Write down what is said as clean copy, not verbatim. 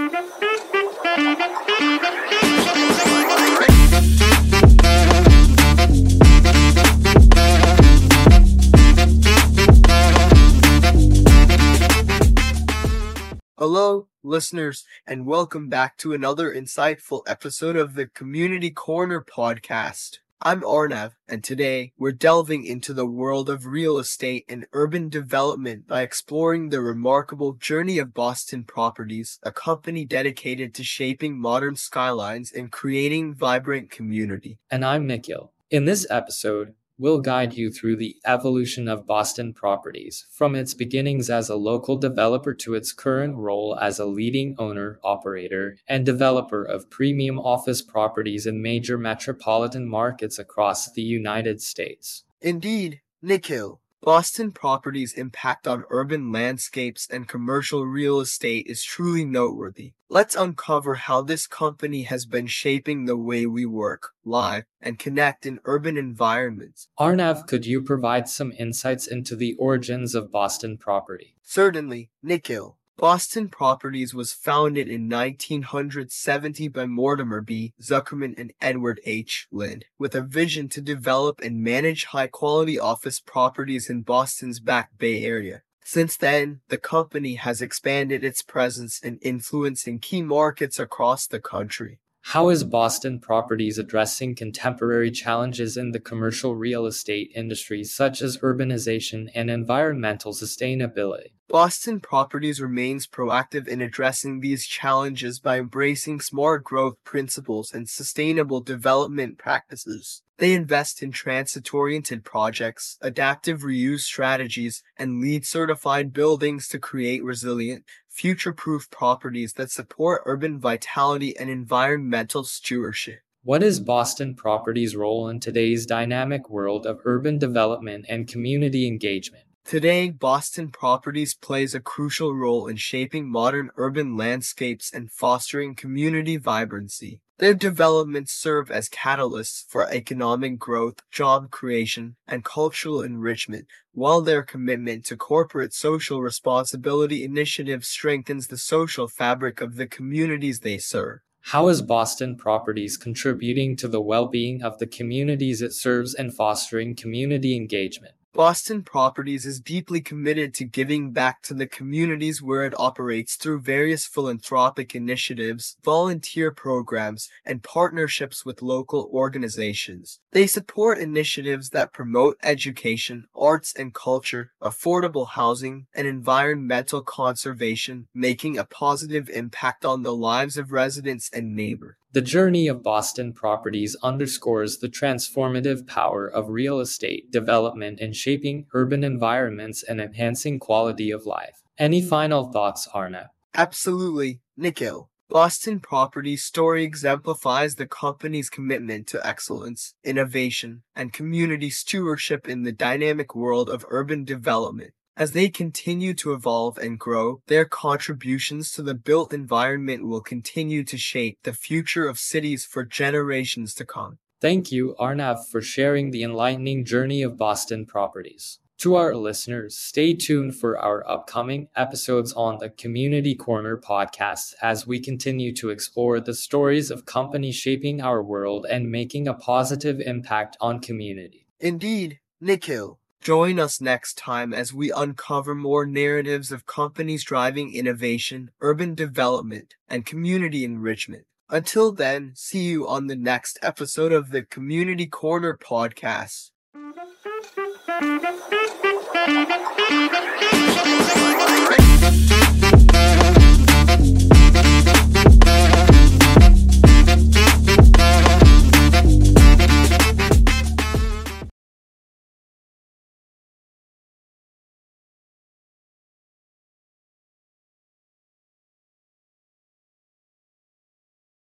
Hello, listeners, and welcome back to another insightful episode of the Community Corner podcast. I'm Arnav, and today we're delving into the world of real estate and urban development by exploring the remarkable journey of Boston Properties, a company dedicated to shaping modern skylines and creating vibrant community. And I'm Nikhil. In this episode, we'll guide you through the evolution of Boston Properties, from its beginnings as a local developer to its current role as a leading owner, operator, and developer of premium office properties in major metropolitan markets across the United States. Indeed, Nikhil, Boston Properties' impact on urban landscapes and commercial real estate is truly noteworthy. Let's uncover how this company has been shaping the way we work, live, and connect in urban environments. Arnav, could you provide some insights into the origins of Boston Property? Certainly, Nikhil. Boston Properties was founded in 1970 by Mortimer B. Zuckerman and Edward H. Lind, with a vision to develop and manage high-quality office properties in Boston's Back Bay area. Since then, the company has expanded its presence and influence in key markets across the country. How is Boston Properties addressing contemporary challenges in the commercial real estate industry such as urbanization and environmental sustainability? Boston Properties remains proactive in addressing these challenges by embracing smart growth principles and sustainable development practices. They invest in transit-oriented projects, adaptive reuse strategies, and LEED-certified buildings to create resilient, future-proof properties that support urban vitality and environmental stewardship. What is Boston Properties' role in today's dynamic world of urban development and community engagement? Today, Boston Properties plays a crucial role in shaping modern urban landscapes and fostering community vibrancy. Their developments serve as catalysts for economic growth, job creation, and cultural enrichment, while their commitment to corporate social responsibility initiatives strengthens the social fabric of the communities they serve. How is Boston Properties contributing to the well-being of the communities it serves and fostering community engagement? Boston Properties is deeply committed to giving back to the communities where it operates through various philanthropic initiatives, volunteer programs, and partnerships with local organizations. They support initiatives that promote education, arts and culture, affordable housing, and environmental conservation, making a positive impact on the lives of residents and neighbors. The journey of Boston Properties underscores the transformative power of real estate development in shaping urban environments and enhancing quality of life. Any final thoughts, Arnav? Absolutely, Nikhil. Boston Properties' story exemplifies the company's commitment to excellence, innovation, and community stewardship in the dynamic world of urban development. As they continue to evolve and grow, their contributions to the built environment will continue to shape the future of cities for generations to come. Thank you, Arnav, for sharing the enlightening journey of Boston Properties. To our listeners, stay tuned for our upcoming episodes on the Community Corner podcast as we continue to explore the stories of companies shaping our world and making a positive impact on community. Indeed, Nikhil. Join us next time as we uncover more narratives of companies driving innovation, urban development, and community enrichment. Until then, see you on the next episode of the Community Corner podcast.